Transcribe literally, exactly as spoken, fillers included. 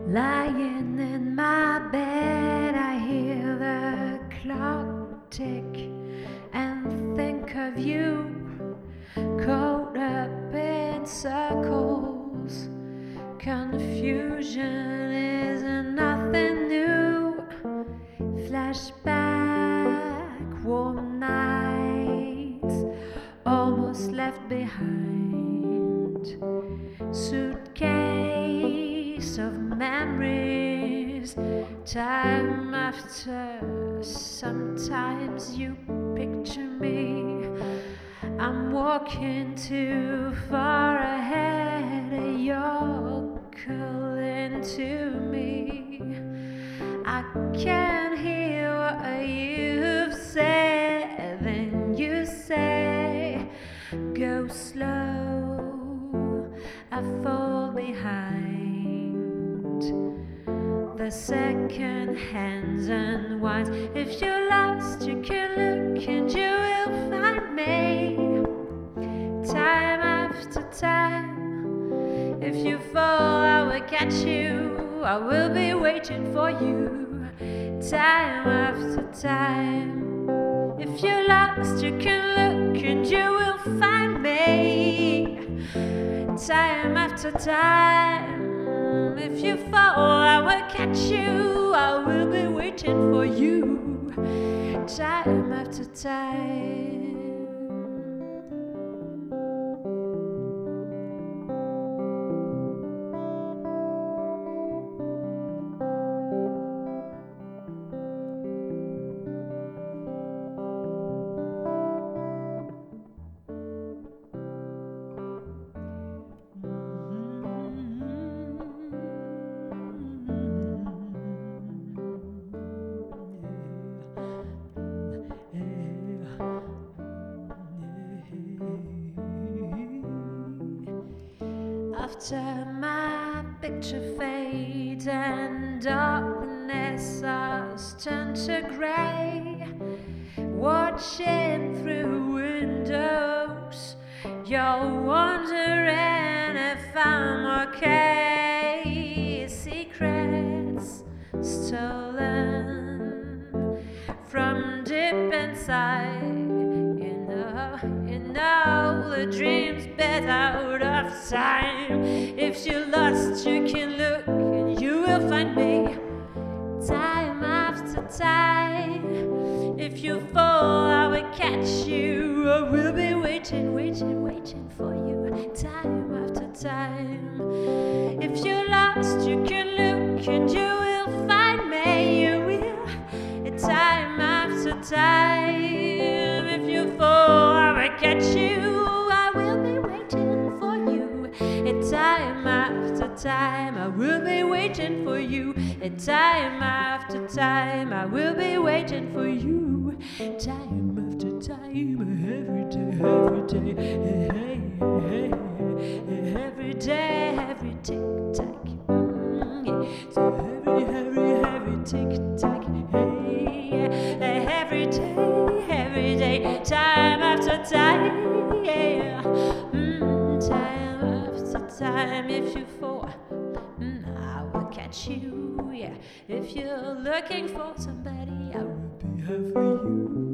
Lying in my bed, I hear the clock tick and think of you, caught up in circles. Confusion is nothing new. Flashback, warm nights, almost left behind. Suitcase of memories, time after. Sometimes you picture me, I'm walking too far ahead, you're calling to me. I can hear what you've said, then you say, go slow, I fall behind. The second hands unwind. If you're lost, you can look and you will find me. Time after time. If you fall, I will catch you. I will be waiting for you. Time after time. If you're lost, you can look and you will find me. Time after time. If you fall, I will catch you. I will be waiting for you. Time after time. After my picture fades and darkness has turned to grey, watching through windows, you're wondering if I'm okay. Secrets stolen from deep inside, you know, you know the dreams bed out of time. If you're lost, you can look and you will find me. Time after time. If you fall, I will catch you. I will be waiting, waiting, waiting for you. Time after time. If you're lost, you can look and you will find me. You will. Time after time. If you fall, I will catch you. I will be waiting for you. Time after time, I will be waiting for you. Time after time, I will be waiting for you. Time after time, every day, every day, hey, hey, hey, every day, every tick tack. Mm, yeah. So every, every, every tick tack. Hey, every day, every day, time after time. Yeah. Mm, time after time. If you fall, mm, I will catch you. Yeah. If you're looking for somebody, I will be here for you.